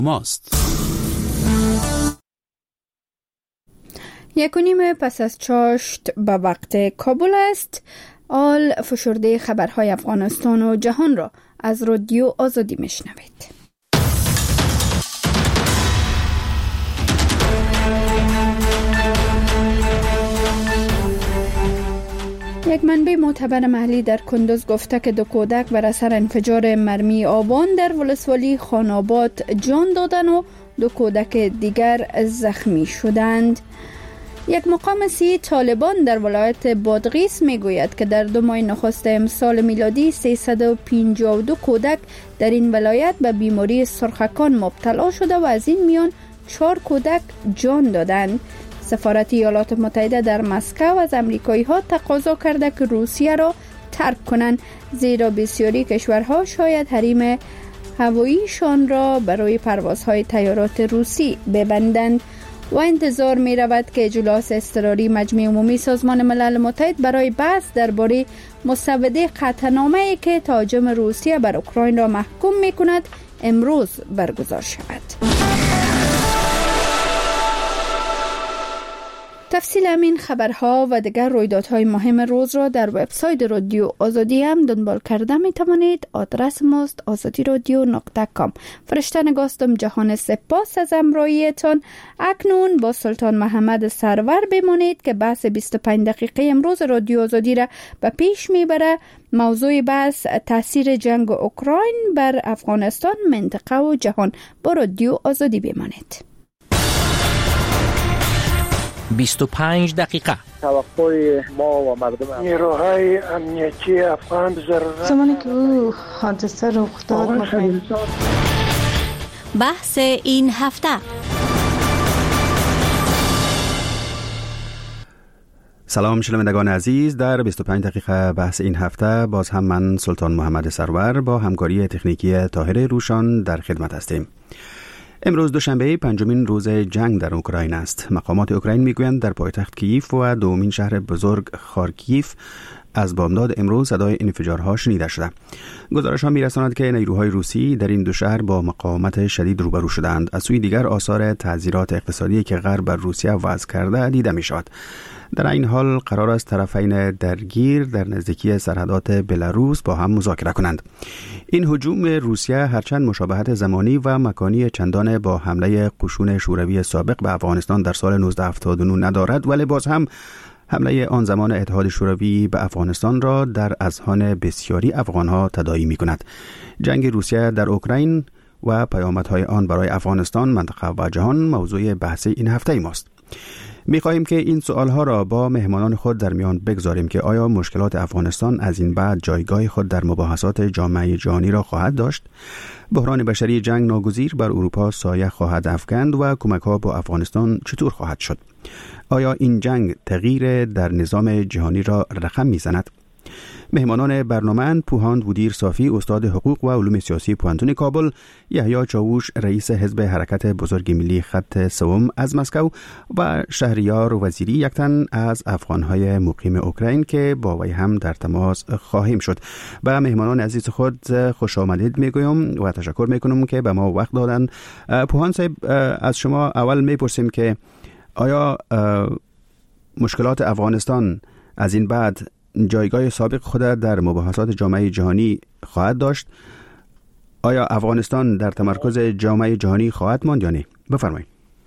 ماست. 1:30 پس از چاشت به وقت کابل است. آل فشرده خبرهای افغانستان و جهان را از رادیو آزادی میشنوید. یک منبع معتبر محلی در کندوز گفته که 2 کودک بر اثر انفجار مرمی آبان در ولسوالی خاناباد جان دادند و 2 کودک دیگر زخمی شدند. یک مقام سی طالبان در ولایت بادغیس میگوید که در 2 ماه نخست امسال میلادی 352 کودک در این ولایت به بیماری سرخکان مبتلا شده و از این میان 4 کودک جان دادند. سفارت ایالات متحده در مسکو از امریکایی ها تقاضا کرده که روسیه را ترک کنند، زیرا بسیاری کشورها شاید حریم هواییشان را برای پروازهای طیارات روسی ببندند و انتظار می رود که اجلاس اضطراری مجمع عمومی سازمان ملل متحد برای بحث درباره مسوده قطعنامه‌ای که تهاجم روسیه بر اوکراین را محکوم می کند امروز برگزار شود. تفصیل همین خبرها و دیگر رویدادهای مهم روز را در وبسایت رادیو آزادی هم دنبال کرده می توانید. آدرس ماست azadiradio.com. فرشته نگاستم جهان سپاس از همراهیتان. اکنون با سلطان محمد سرور بمانید که بحث 25 دقیقه امروز رادیو آزادی را به پیش میبره. موضوع بحث تاثیر جنگ اوکراین بر افغانستان، منطقه و جهان. با رادیو آزادی بمانید. 25 دقیقه. توقع ما و مردم نیروهای امنیتی افغان ضرورت زمانی که او حادثه رخ داد بحث این هفته. سلام شنوندگان عزیز، در 25 دقیقه بحث این هفته باز هم من سلطان محمد سرور با همکاری تکنیکی طاهر روشان در خدمت هستیم. امروز دوشنبه 5مین روز جنگ در اوکراین است. مقامات اوکراین میگویند در پایتخت کییف و دومین شهر بزرگ خارکیف از بامداد امروز صدای انفجارها شنیده شده. گزارش‌ها می‌رساند که نیروهای روسی در این 2 شهر با مقاومت شدید روبرو شدند. از سوی دیگر آثار تعزیرات اقتصادی که غرب بر روسیه وضع کرده دیده می‌شود. در این حال قرار است طرفین درگیر در نزدیکی سرحدات بلاروس با هم مذاکره کنند. این هجوم روسیه هرچند مشابهت زمانی و مکانی چندان با حمله قشون شوروی سابق به افغانستان در سال 1979 ندارد، ولی باز هم حمله آن زمان اتحاد شوروی به افغانستان را در اذهان بسیاری افغانها تداعی می‌کند. جنگ روسیه در اوکراین و پیامدهای آن برای افغانستان، منطقه و جهان موضوع بحث این هفته ماست. می‌خواهیم که این سوالها را با مهمانان خود در میان بگذاریم که آیا مشکلات افغانستان از این بعد جایگاه خود در مباحثات جامعه جهانی را خواهد داشت؟ بحران بشری جنگ ناگزیر بر اروپا سایه خواهد افکند و کمک‌ها با افغانستان چطور خواهد شد؟ آیا این جنگ تغییر در نظام جهانی را رقم می‌زند؟ مهمانان برنامه پوهاند بودیر صافی، استاد حقوق و علوم سیاسی پوهنتون کابل، یحیی چاووش، رئیس حزب حرکت بزرگ ملی خط سوم از مسکو و شهریار وزیری، یک تن از افغانهای مقیم اوکراین که با وی هم در تماس خواهیم شد. به مهمانان عزیز خود خوش آمدید میگویم و تشکر میکنم که به ما وقت دادن. پوهان صاحب، از شما اول میپرسیم که آیا مشکلات افغانستان از این بعد جایگاه سابق خود در مباحثات جامعه جهانی خواهد داشت؟ آیا افغانستان در تمرکز جامعه جهانی خواهد ماند یا نه؟ بفرمایید.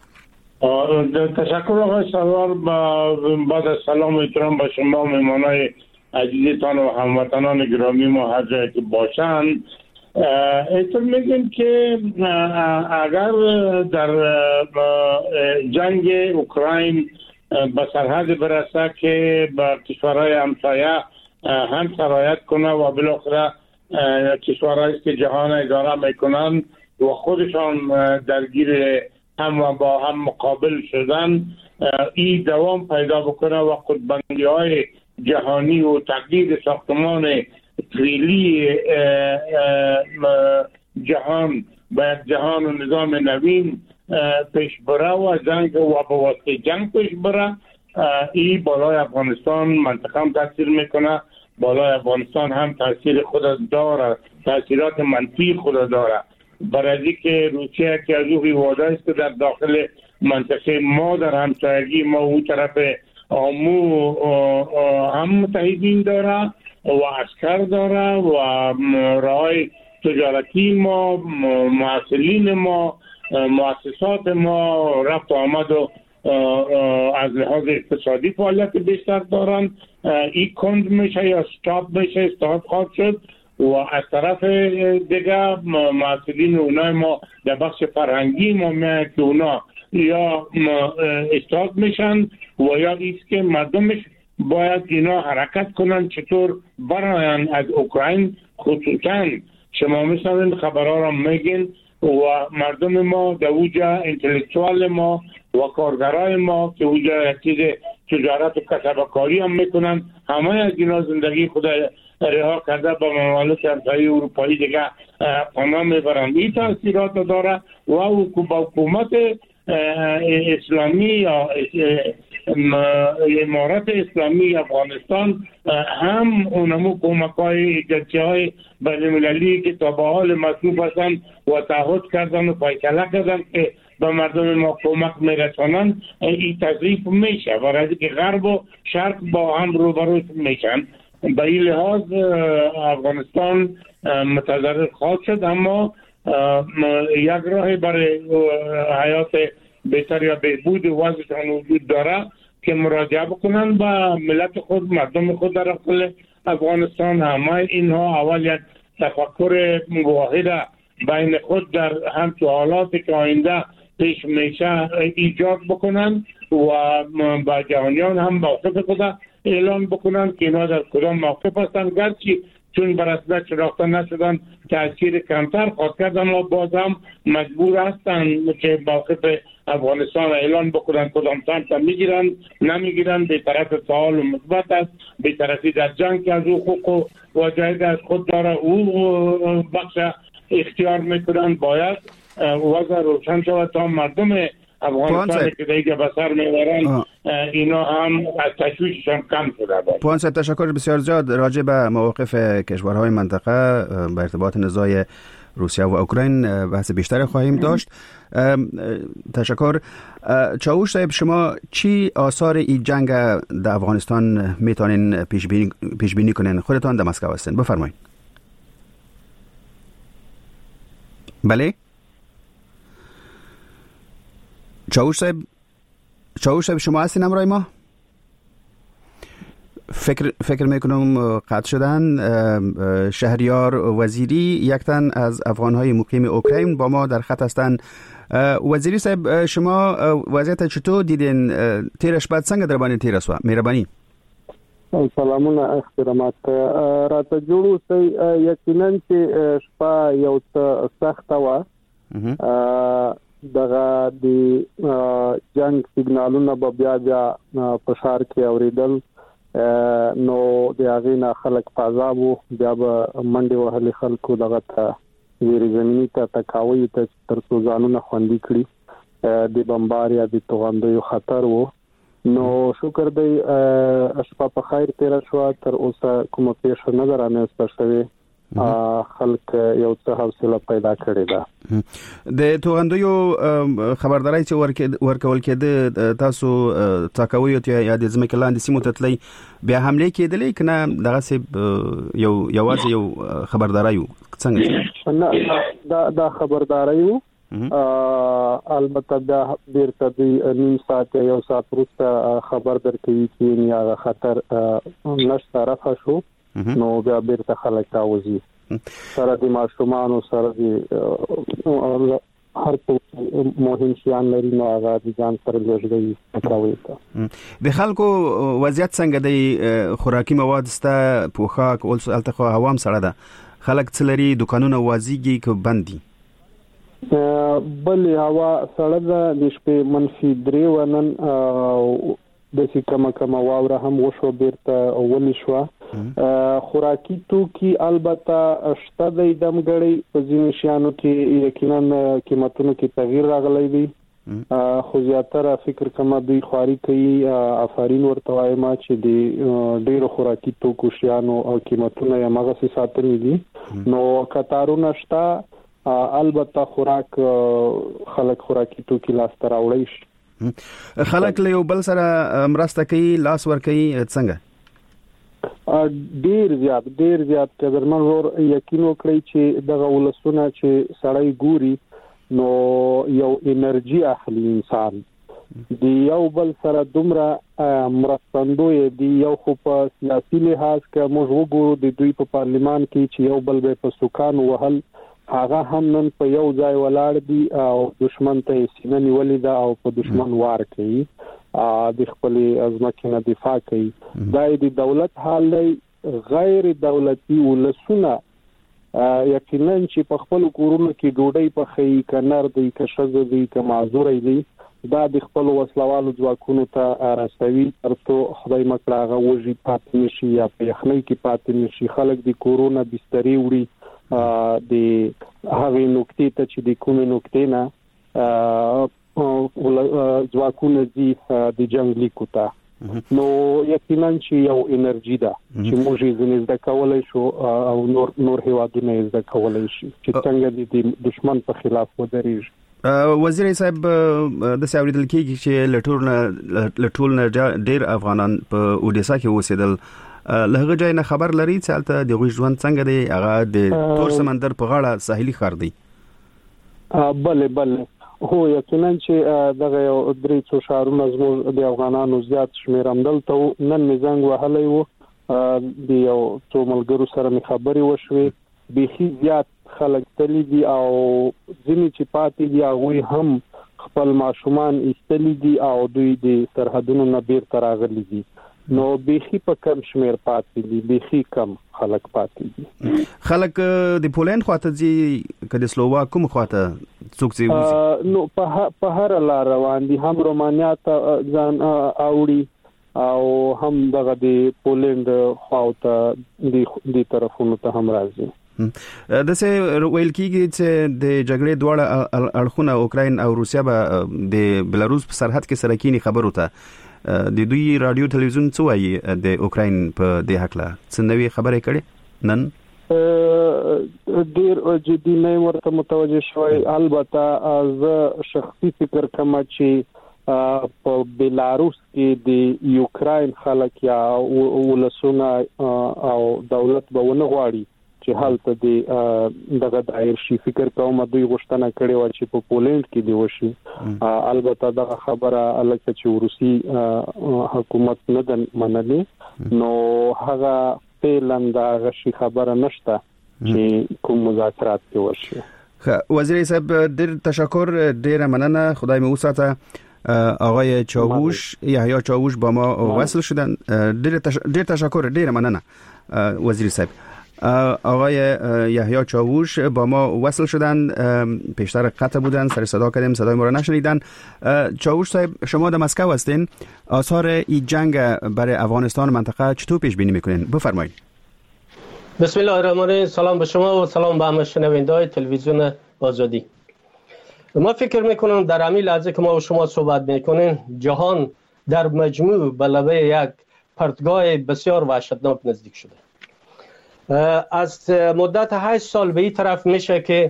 تشکر آقای سرور. بعد از سلام و احترام به شما مهمانای عزیزتان و هموطنان گرامی ما هر جایی که باشند، اینطور میگیم که اگر در جنگ اوکراین به سرحد برسه که به کشورهای همسایه هم سرایت کنه و بالاخره کشورهایی که جهان اداره میکنن و خودشان درگیر هم و با هم مقابل شدن، این دوام پیدا بکنه و خودبندی های جهانی و تغییر ساختمان فعلی جهان به جهان و نظام نوین پیش بره و جنگ و به واسطه جنگ پیش بره، این بالای افغانستان منطقه هم تاثیر میکنه. بالای افغانستان هم تاثیر خود داره، تاثیرات منفی خود داره. برای که روسیه که از او واده است که در داخل منطقه ما در همسایگی ما او طرف آمو هم متحدین داره و عسکر داره و راهای تجارتی ما، محصلین ما، مؤسسات ما رفت آمد و از لحاظ اقتصادی فعالیت بیشتر دارن. این کند میشه یا استاپ خواهد شد و از طرف دیگه محصلین اونای ما در بخش فرهنگی ما میاد که اونا یا استاپ میشن و یا ایست که مردمش باید اینا حرکت کنن چطور براین از اوکراین. خصوصا شما میشنوین خبرها را میگین و مردم ما در اوجا انتلیکتوال ما و کارگرای ما که اوجا یک چیز تجارت و کسبکاری هم میکنن، همه از اینا زندگی خود رها کرده به ممالک همسایه اروپایی دیگه پناه میبرند. این تاثیرات داره و حکومت اسلامی یا امارت اسلامی افغانستان هم اونمو کمک‌های ایجادی‌های بین‌المللی که تا به حال مصروف هستند و تعهد کردن و فیصله کردن که به مردم ما کمک میرسانند، این تضعیف میشه و از که غرب و شرق با هم روبرو میشن. به این لحاظ افغانستان متضرر خواهد شد، اما یک راه برای حیات بهتر یا بهبود وضعشان وجود داره که مراجعه بکنن به ملت خود، مردم خود در داخل افغانستان. همه اینها اول یک تفکر واحد بین خود در همچون حالاتی که آینده پیش میشه ایجاد بکنن و با جهانیان هم موقف خود اعلان بکنن که اینا در کدام موقف هستن. گرچه چون به رسمیت شناخته نشدن تاثیر کمتر خواهد کرد، اما باز هم مجبور هستن که موقف افغانستان اعلان بکنن کدام سمت میگیرن نمیگیرن. به طرف فعال و مثبت است، به طرفی در جنگ که از حقوق و واجد از خود داره او بخش اختیار میکنن. باید وضع روشن شود تا مردم افغانستان که دیگه به سر میبرن اینا هم از تشویششان کم شده باشه. پوان صاحب تشکر بسیار زیاد. راجع به موقف کشورهای منطقه به ارتباط نزاع روسیه و اوکراین بحث بیشتر خواهیم داشت. تشکر. چاوش صاحب، شما چی آثار این جنگ در افغانستان میتونین پیش بینی کنین؟ خودتان در مسکو هستین، بفرمایید. بله چاوش صاحب شما هستین همراه ما؟ فکر میکنم قطع شدن. شهریار وزیری، یک تن از افغانهای مقیم اوکراین با ما در خط هستند. وزیری صاحب، شما وضعیت چطور دیدین؟ تیرش بعد څنګه در باندې تیر شو؟ مهرباني. سلامونه، احترامات. راته جوړو سي یقینا چې شپه یو څه سخته و. دغه د جنگ سیګنالونه به بیا په ښار کې اوریدل، نو د هغې نه خلک په عذاب وو. بیا به منډې وهلې خلکو دغه ته ویرې زمیني ته تکاوی ته تر څو ځانونه خوندي کړي. د بمبار یا د توغندیو خطر وو. نو شکر دی شپه په خیر تیره شوه. تر اوسه کومه پیښه نه ده رامنځته شوې. خلک یو څه حوصله پیدا کړې ده. د توغندیو خبرداري چې ورکول کېده، تاسو تاکوي یا د ځمکې لاندې سیمو ته تللی بیا حمله کېدلې که نه دغسې یوازې یو خبرداری و؟ څنګه؟ نه، دا خبرداری و. البته بیا بیرته د نیم ساعت یا یو ساعت وروسته خبر درکوي چې هغه خطر نشته، رفع شو. نو بیا بیرته خلک راوځي سره د ماشومانو سره د هر څه مهم شیان لري، نو هغه د ځان سره لېږدوي کوي. د خلکو وضعیت څنګه دی؟ خوراکي مواد سته، پوښاک اوس هلته خو هوا هم سړه ده، خلک څه لري؟ دکانونه وازیږي که بند دي؟ بلې هوا سړه ده، د شپې -3 و. نن داسې کمه واوره هم وشوه، بیرته ولې شوه. خوراکي توکي البته شته دی، دمګړی په ځینو شیانو کې یقینا قیمتونو کې تغییر راغلی دی، خو زیاتره فکر کوم دوی خواري کوي. آفرین ورته وایم چې د ډیرو خوراکي توکو شیانو او قیمتونه یې مغسي ساتلي دي. نو کتارونه شته، البته خوراک خلک خوراکي توکي لاس ته راوړي شي. خلک له یو بل سره مرسته کوي، لاس ور کوي څنګه؟ ډیر زیات قدرمن ور یقین وکړي چې دغه ولسونه چې سړی ګوري نو یو انرژي اخلي انسان دی یو بل سره دومره مرستندوی دی. یو خو په سیاسي لحاظ کې موږ وګورو د دوی په پارلیمان کې چې یو بل به په سوکان وهل، هغه هم نن په یو ځای ولاړ دي او دشمن ته سینه نیولې ده او په دشمن وار کوي، د خپل ازمکه نه دفاع کوي. دا د دولت حال دی. غیر دولتي ولسونه یقینا چې په خپل کورونو کې ډوډۍ پخې کنار دی که شزه دی که معذورې دی، دا د خپل وسلوالو ځواکونو ته راستوي ترڅو خدای مکړه هغه وږي پاتې نشي یا په یخنۍ کې پاتې نشي. خلک د کورونا بسترې وړي د هغه نقطې ته چې د کومې نقطې نه ځواکونه دي د جنگ لیکو ته. نو یقینا چې یو انرژي ده چې موږ یې زنده کولای شو او نور هیوادونه یې زده کولای شي چې څنګه د دشمن په خلاف ودرېږي. وزیر صاحب د ساوریدل کېږي چې لټول نه ډېر افغانان په اودیسا کې اوسېدل، لهغه ځای نه خبر لري چې البته د غوښ ژوند څنګه دی، هغه د تور سمندر په غاړه ساحلي ښار دی. بله هو یقینا چې دغه یو درې څو شهرونه زموږ د افغانانو زیات شمیر همدلته نن مې زنګ وهلی و، د یو څو ملګرو سره مې خبرې وشوې، بیخي زیات خلک تللی دي او ځینې چې پاتې دي هغوی هم خپل ماشومان ایستلی دي او دوی د سرحدونو نه بیرته راغلي دي. نو بیخي په کم شمیر پاتې دي، بیخي کم خلک پاتې دي. خلک د پولند خواته ځي که د سلوواک کوم خواته څوک ځي؟ نو په هر لار روان دي، هم رومانیا ته ځان اوړي او هم دغه د پولند خواته د طرفونو ته هم راځي. دسه ویل کیږي چې د جګړې دواړه اړخونه اوکراین او روسیا به د بلاروس په سرحد کې سره کینی خبرو ته د دوی رادیو تلویزیون څه وایي د اوکراین په دې حق له څه نوې خبرې کړي نن؟ ډیر جدي نه ورته متوجه شوی. البته زه شخصي فکر کوم چې په بلاروس کې د یوکراین خلک یا ولسونه او دولت به ونه غواړي چې حالت دغه دایر شي. فکر کوم دوی غوښتنه کړې و چې په پولند کې دی وشي. البته دغه خبره الکه چې روسي حکومت نه د منلې نو هغه فعلاً دغه شي خبره نشته چې کوم مذاکرات کې وشي. وزیر صاحب ډېر تشکر، ډېر مننه، خدای مو وساته. آقای چاووش یحیی چاووش با ما وصل شدن. ډېر تشکر، ډېر مننه وزیر صاحب. آقای یحیی چاووش با ما وصل شدن، پیشتر قطع بودن، سر صدا کردیم، صدای ما را نشنیدن. چاووش صاحب شما در مسکو هستین، آثار این جنگ برای افغانستان منطقه چطور پیش بینی میکنین؟ بفرمایید. بسم الله الرحمن الرحیم. سلام به شما و سلام به همه شنونده‌های تلویزیون آزادی. ما فکر میکنم در همین لحظه که ما و شما صحبت میکنیم جهان در مجموع به لبه یک پرتگاه بسیار وحشتناک نزدیک شده. از مدت 8 سال به این طرف میشه که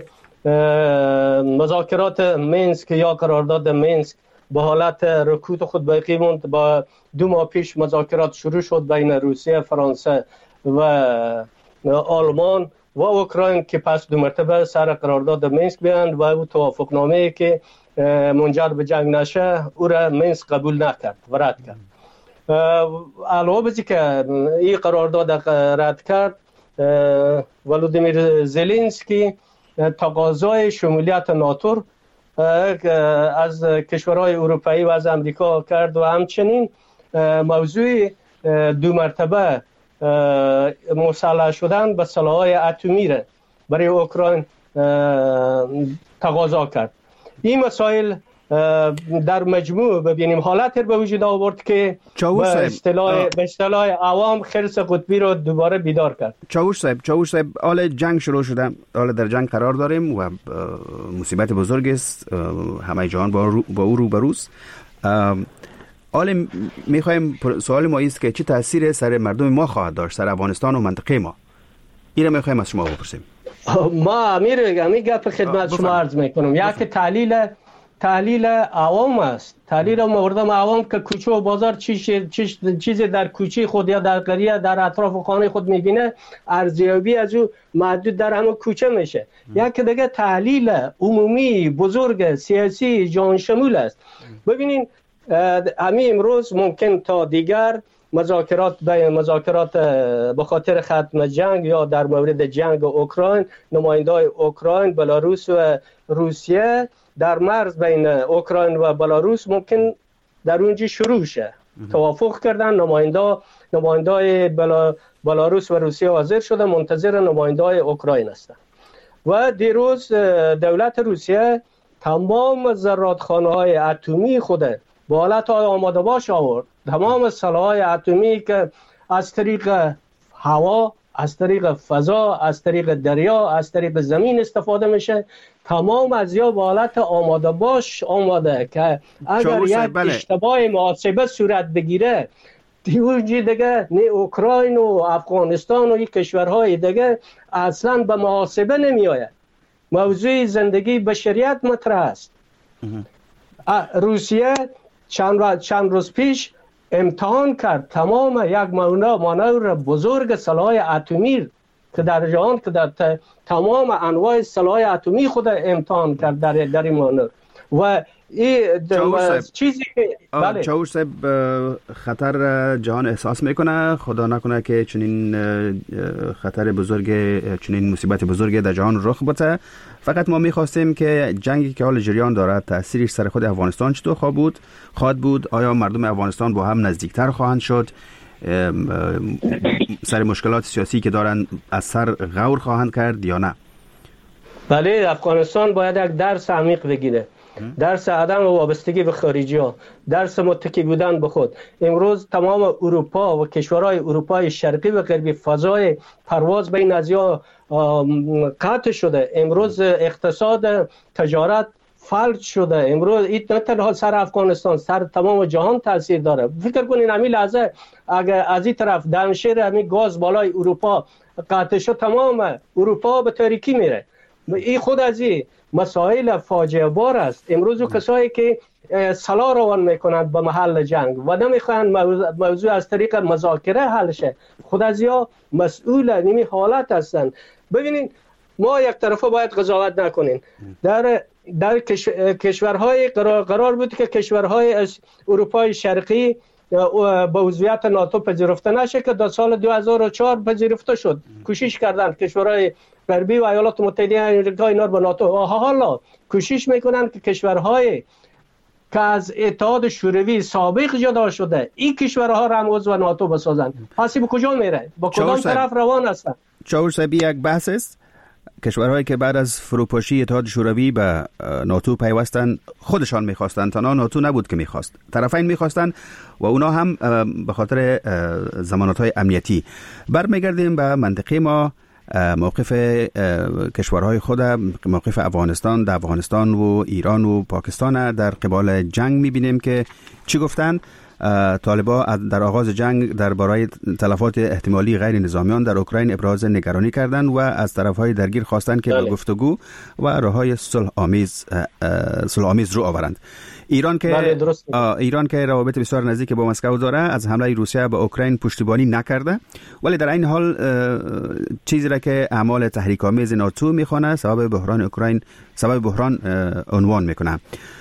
مذاکرات مینسک یا قرارداد مینسک به حالت رکود خود باقی موند. با 2 ماه پیش مذاکرات شروع شد بین روسیه، فرانسه و آلمان و اوکراین که پس 2 مرتبه سر قرارداد مینسک بیاند و او توافقنامه‌ای که منجر به جنگ نشه او را مینسک قبول نکرد و رد کرد. علاوه بر اینکه این قرارداد رد کرد، ولودیمیر زلنسکی تقاضای شمولیت ناتو از کشورهای اروپایی و از امریکا کرد و همچنین موضوع 2 مرتبه مسلح شدن به سلاح‌های اتمی را برای اوکراین تقاضا کرد. این مسائل در مجموع ببینیم حالت به وجود آورد که به اصطلاح عوام خرس قطبی رو دوباره بیدار کرد. چاووش صاحب حال جنگ شروع شده، حال در جنگ قرار داریم و مصیبت بزرگ است، همه جهان با او روبروست. حال میخوایم سوال ما است که چه تأثیر سر مردم ما خواهد داشت، سر افغانستان و منطقه ما؟ این را میخوایم از شما بپرسیم. ما امیر گپ خدمت شما عرض میکنم. یک تحلیل عوام است، تحلیل مردم عوام که کوچه و بازار چیزی در کوچه خود یا در قریه در اطراف خانه خود میبینه، ارزیابی از او محدود در همه کوچه میشه. یک دیگه تحلیل عمومی بزرگ سیاسی جهان شمول است. ببینین همین امروز ممکن تا دیگر مذاکرات به خاطر ختم جنگ یا در مورد جنگ اوکراین، نماینده‌های اوکراین، بلاروس و روسیه در مرز بین اوکراین و بلاروس ممکن در اونجا شروع شه. توافق کردن، نماینده‌های بلاروس و روسیه حاضر شده، منتظر نماینده‌های اوکراین هستند. و دیروز دولت روسیه تمام زرادخانه‌های اتمی خود به حالت آماده باش آورد. تمام سلاح‌های اتمی که از طریق هوا، از طریق فضا، از طریق دریا، از طریق زمین استفاده میشه، تمام از یا به حالت آماده باش آماده که اگر یک اشتباه محاسبه صورت بگیره دیگه نه اوکراین و افغانستان و این کشورهای دیگه اصلا به محاسبه نمی آید. موضوع زندگی بشریت مطرح است. روسیه چند روز پیش امتحان کرد تمام یک مانور بزرگ سلاح اتمی که در جهان که در تمام انواع سلاح اتمی خود امتحان کرد در این مانور. و این چیزی که چاوش صاحب خطر جهان احساس میکنه، خدا نکنه که چنین خطر بزرگ، چنین مصیبت بزرگ در جهان رخ بده. فقط ما میخواستیم که جنگی که حال جریان دارد تاثیرش سر خود افغانستان چطور خواهد بود؟ آیا مردم افغانستان با هم نزدیکتر خواهند شد؟ سر مشکلات سیاسی که دارن از سر غور خواهند کرد یا نه؟ بله، افغانستان باید یک درس عمیق بگیره، درس عدم وابستگی به خارجی ها، درس متکی بودن به خود. امروز تمام اروپا و کشورهای اروپای شرقی و غربی فضای پرواز بین ازیا قطع شده. امروز اقتصاد تجارت فلج شده. امروز این نه تنها سر افغانستان، سر تمام جهان تاثیر داره. فکر کنین همین لحظه اگر از این طرف دمشیر همین گاز بالای اروپا قطع شد، تمام اروپا به تاریکی میره. این خود از این مسائل فاجعه بار است. امروز کسایی که سلاح روان میکنند به محل جنگ و نمیخوان موضوع از طریق مذاکره حل شه، خود از یا مسئول نمی حالت هستند. ببینین ما یک طرفه باید قضاوت نکنین. در کشورهای قرار بود که کشورهای از اروپای شرقی به عضویت ناتو پذیرفته نشه که در سال 2004 پذیرفته شد. کوشش کردن کشورهای غربی و ایالات متحده آمریکا اینا به ناتو، حالا کوشش میکنن که کشورهای که از اتحاد شوروی سابق جدا شده این کشورها را هم عضو ناتو بسازن. پس به کجا میره؟ با کدام طرف روان هستن؟ چاور صاحب، یک بحث است. کشورهایی که بعد از فروپاشی اتحاد شوروی به ناتو پیوستن خودشان میخواستن، تنها ناتو نبود که میخواست، طرفین میخواستن و اونا هم به خاطر ضمانت‌های امنیتی. برمیگردیم به منطقه ما. موقف کشورهای خود، موقف افغانستان و ایران و پاکستان در قبال جنگ میبینیم که چی گفتن. طالبان در آغاز جنگ درباره تلفات احتمالی غیر نظامیان در اوکراین ابراز نگرانی کردند و از طرفهای درگیر خواستند که به گفتگو و راههای صلح آمیز رو آورند. ایران که روابط بسیار نزدیک با مسکو داره، از حمله روسیه به اوکراین پشتیبانی نکرده، ولی در این حال چیزی را که اعمال تحریک‌آمیز ناتو میخوانه سبب بحران عنوان میکنه.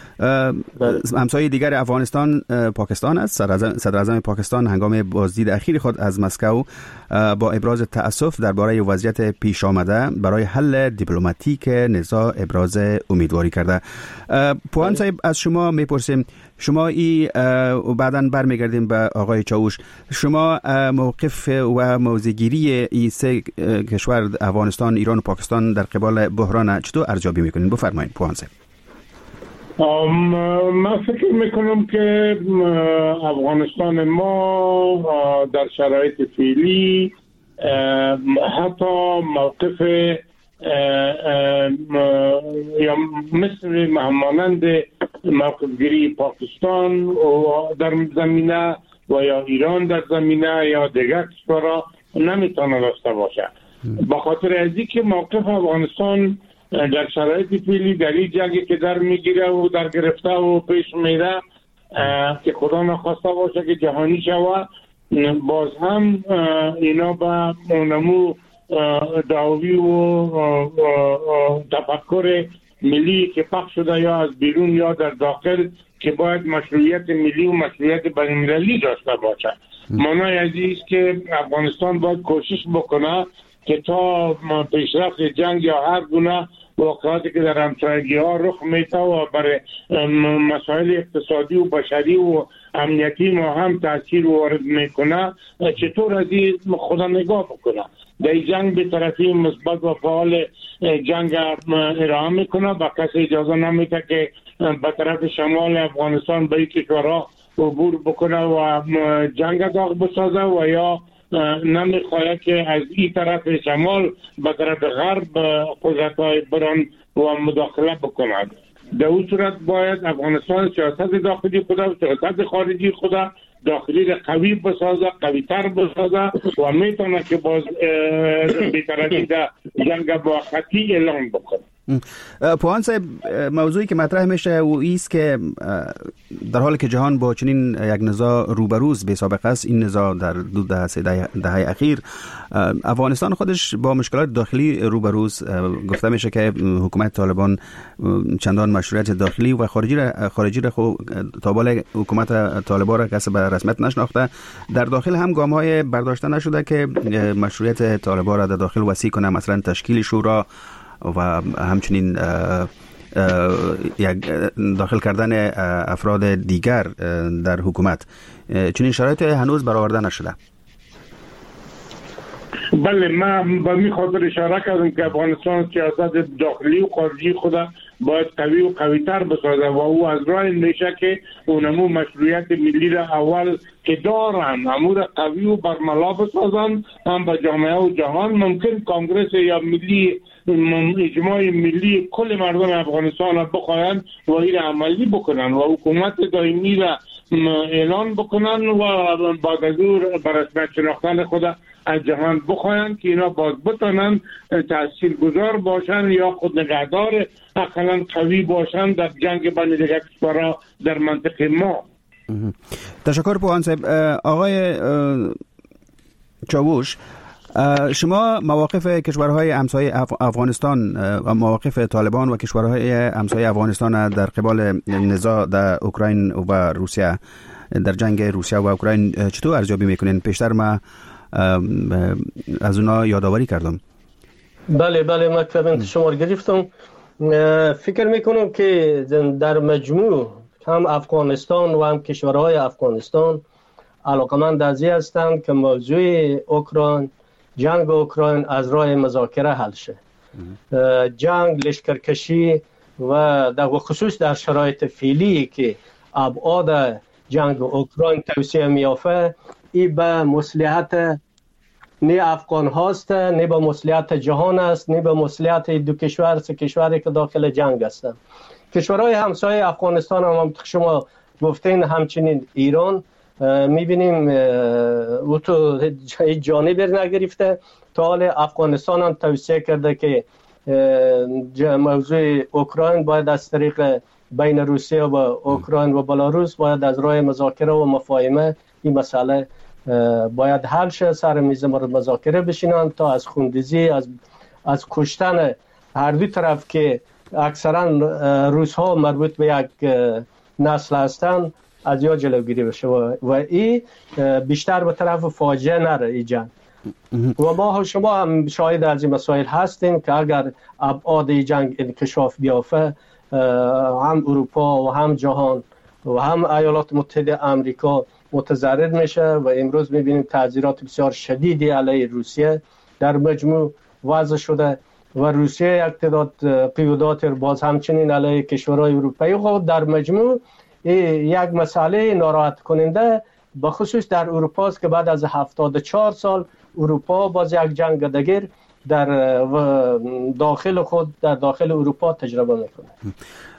همسایه دیگر افغانستان پاکستان است. صدر اعظم پاکستان هنگام بازدید اخیر خود از مسکو با ابراز تأسف درباره وضعیت پیش آمده برای حل دیپلماتیک نزاع ابراز امیدواری کرده. پوان صاحب، از شما میپرسیم، شما بعداً برمیگردیم به آقای چاوش، شما موقف و موضع‌گیری این سه کشور افغانستان، ایران و پاکستان در قبال بحران چطور ارزیابی میکنین؟ بفرمایید پوان صاحب. من فکر میکنم که افغانستان ما در شرایط فعلی حتی موقف یا مثل مانند موقف گیری پاکستان در زمینه و یا ایران در زمینه یا دیگر کشورها نمیتونه داشته باشه. با خاطر ازی که موقف افغانستان در شرایط فعلی در این جنگی که در میگیره و در گرفته و پیش میره که خدا نخواسته باشه که جهانی شود، باز هم اینا به نمو دعوی و تفکر ملی که پخش شده یا از بیرون یا در داخل که باید مشروعیت ملی و مشروعیت بین‌المللی داشته باشه. معنای عزیز که افغانستان باید کوشش بکنه که تا پیشرفت جنگ یا هر گونه واقعاتی که در همسایگی ها رخ میته و برای مسائل اقتصادی و بشری و امنیتی ما هم تاثیر وارد میکنه، چطور از این خدا نگاه بکنه. در جنگ به طرفی مثبت و فعال جنگ ارائه میکنه، با کسی اجازه نمیده که به طرف شمال افغانستان به این کشورها عبور بکنه و جنگ داغ بسازه و یا نمیخواهد که از این طرف شمال به طرف غرب قدرت‌های بران و مداخله بکند. در اون صورت باید افغانستان سیاست داخلی خدا و سیاست خارجی خدا داخلی را قوی بسازه، قوی تر بسازه و میتونه که باز بی‌طرفی در جنگ موقتی اعلام بکنه. پوهان صاحب، موضوعی که مطرح میشه و ایست که در حالی که جهان با چنین یک نزاع روبروز به سابقه است، این نزاع در دو دهه اخیر افغانستان خودش با مشکلات داخلی روبروز، گفته میشه که حکومت طالبان چندان مشروعیت داخلی و خارجی را تا بالا حکومت طالبان را کسی به رسمیت نشناخته. در داخل هم گام‌های برداشته نشده که مشروعیت طالبان را در داخل وسیع کنه، مثلا تشکیل شورا و همچنین یک داخل کردن افراد دیگر در حکومت. چنین شرایط هنوز برآورده نشده. بله، من به می خاطر اشاره کردم که افغانستان سیاست داخلی و خارجی خود باید قوی و قوی‌تر بسازه و او از راه میشه که اونمو مشروعیت ملی را اول که دارن امور قوی و برملا بسازن، هم به جامعه و جهان ممکن کنگرس یا ملی اجماع ملی کل مردم افغانستان را بخواهند و این عملی بکنن و حکومت دائمی را اعلان بکنن و بعد از اون بر رسمیت شناختن خود از جهان بخواهند که اینا باز بتونن تاثیرگذار باشن یا خود نگهدار اقلا قوی باشن در جنگ بین دیگر کشورها در منطقه ما. تشکر پوهان صاحب. آقای چاوش، شما مواقف کشورهای همسایه افغانستان و مواقف طالبان و کشورهای همسایه افغانستان در قبال نزاع در اوکراین و روسیه، در جنگ روسیه و اوکراین چطور ارزیابی میکنین؟ پیشتر ما از اونا یادآوری کردم. بله من کامنت شما رو گرفتم. فکر میکنم که در مجموع هم افغانستان و هم کشورهای افغانستان علاقمند از این هستند که موضوع اوکراین، جنگ اوکراین از راه مذاکره حل شه. جنگ، لشکرکشی و در خصوص در شرایط فعلی که ابعاد جنگ اوکراین توسعه میافته، این به مصلحت نه افغان هاست، نه به مصلحت جهان است، نه به مصلحت دو کشور سه کشوری که داخل جنگ هستند. کشورهای همسایه افغانستان هم شما گفتین، همچنین ایران میبینیم او تو جانبی نگرفته. تا حال افغانستان هم توصیه کرده که موضوع اوکراین باید از طریق بین روسیه و اوکراین و بلاروس باید از راه مذاکره و مفاهمه این مسئله باید حل شه، سر میز مذاکره بشینن تا از خوندزی، از کشتن هر دو طرف که اکثرا روس ها مربوط به یک نسل هستند از یا جلوگیری بشه و این بیشتر به طرف فاجعه نره این جنگ. و ما شما هم شاهد از این مسائل هستیم که اگر ابعاد جنگ انکشاف بیافته، هم اروپا و هم جهان و هم ایالات متحده آمریکا متضرر میشه و امروز میبینیم تعذیرات بسیار شدیدی علیه روسیه در مجموع وضع شده و روسیه یک تعداد پیودات باز همچنین علیه کشورهای اروپایی خود در مجموع یک مسئله ناراحت کننده به خصوص در اروپا است که بعد از 74 سال اروپا باز یک جنگ دگر در داخل خود در داخل اروپا تجربه میکنه.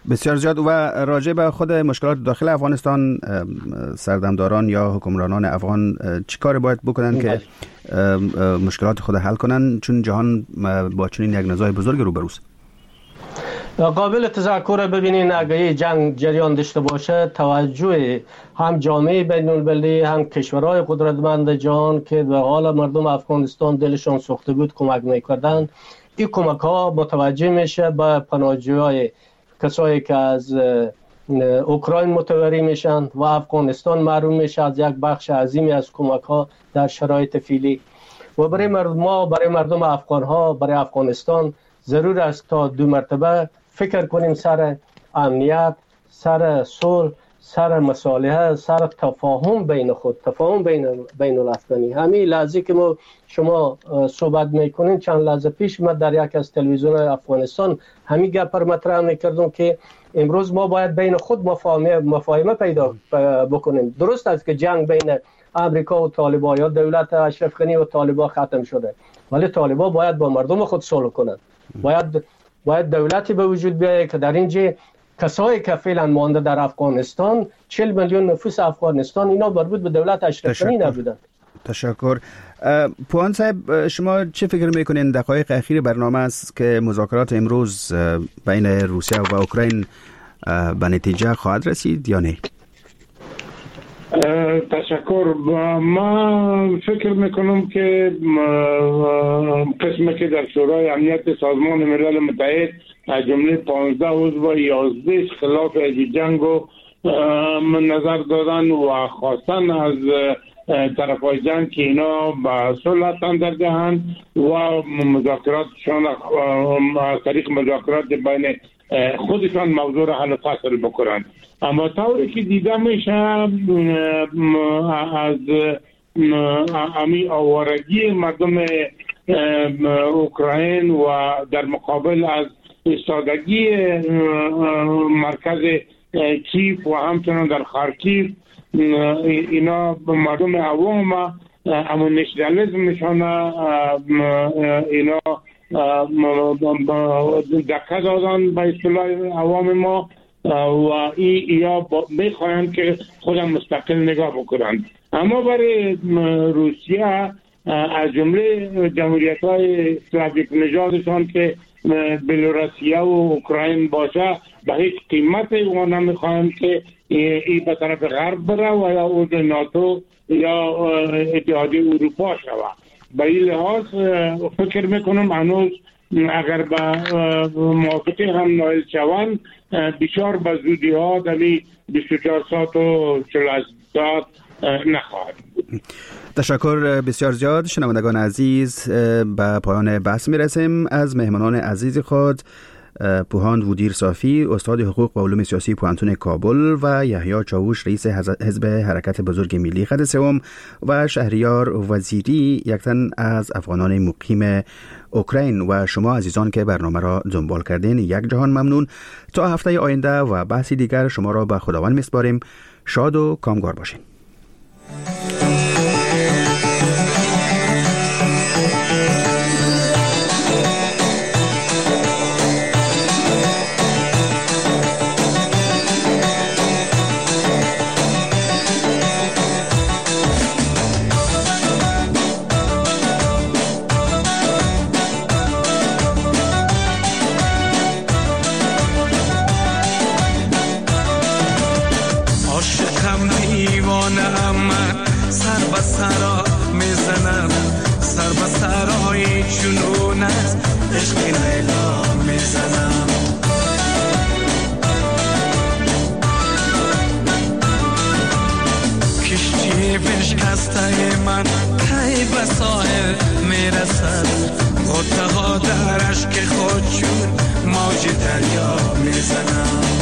بسیار زیاد. و راجع به خود مشکلات داخل افغانستان، سردمداران یا حکمرانان افغان چی کار باید بکنن که مشکلات خود حل کنن، چون جهان با چنین یک نزاع بزرگ روبروست؟ قابل تذکر ببینین اگه جنگ جریان داشته باشه، توجه هم جامعه بین المللی هم کشورهای قدرتمند جهان که به حال مردم افغانستان دلشان سوخته بود کمک میکردن، این کمک ها متوجه میشه به پناهجویای کسایی که از اوکراین متوری میشن و افغانستان محروم میشه از یک بخش عظیمی از کمک ها در شرایط فعلی. و برای مردم افغان ها، برای افغانستان ضرور است تا 2 مرتبه فکر کنیم سر امنیت، سر صلح، سر مصالحه، سر تفاهم بین خود، تفاهم بین الافغانی. همین لحظه که شما صحبت میکنین، چند لحظه پیش من در یک از تلویزیون افغانستان همین گپ را مطرح میکردم که امروز ما باید بین خود مفاهمه پیدا بکنیم. درست است که جنگ بین امریکا و طالبان یا دولت اشرف غنی و طالبان ختم شده، ولی طالبان باید با مردم خود صلح کنند. باید دولتی به وجود بیاید که در اینجا کسایی که فعلا مانده در افغانستان، 40 میلیون نفوس افغانستان، اینا مربوط به دولت اشرف غنی نبودند. تشکر. پوهان صاحب، شما چه فکر میکنین دقایق اخیر برنامه است که مذاکرات امروز بین روسیه و اوکراین به نتیجه خواهد رسید یا نه؟ تشکر. ما فکر میکنم که قسمی که در شورای امنیت سازمان ملل متحد از جمله 15 عضو 11 خلاف جنگ رو نظر دادن و خواستن از طرفای جنگ که اینا به صلح در دهند و مذاکراتشان از طریق مذاکرات بین خودشان موضوع را حل فصل بکنند. اما طوری که دیده میشه از امی آوارگی مردم اوکراین و در مقابل از ایستادگی مرکز کیف و همچنان در خارکیف، اینا مردم عوام اما نشنالیسم نشان اینا دکه دادن به اصطلاح عوام ما و یا میخواهند که خودم مستقل نگاه بکنند. اما برای روسیه از جمله جمهوریت‌های اسلاویک نژادشان که بلاروسیه و اوکراین باشه، به هیچ قیمت و نمیخواهند که این به طرف غرب بره و یا عضو ناتو یا اتحادیه اروپا شود. به این لحاظ فکر میکنم هنوز اگر به موافقه هم نایل شوند، بسیار به زودی ها در 24 ساعت و 48 ساعت نخواهد بود. تشکر بسیار زیاد. شنوندگان عزیز، به پایان بحث میرسیم. از مهمانان عزیز خود پوهان وودیر صافی، استاد حقوق و علوم سیاسی پوهنتون کابل و یحیی چاوش، رئیس حزب حرکت بزرگ ملی خط سوم و شهریار وزیری، یک تن از افغانان مقیم اوکراین و شما عزیزان که برنامه را دنبال کردین، یک جهان ممنون. تا هفته آینده و بحثی دیگر شما را به خداوند میسپاریم. شاد و کامگار باشین. من کی به ساحل میرسد، متها در اشک خود چون موج دریا میزنم.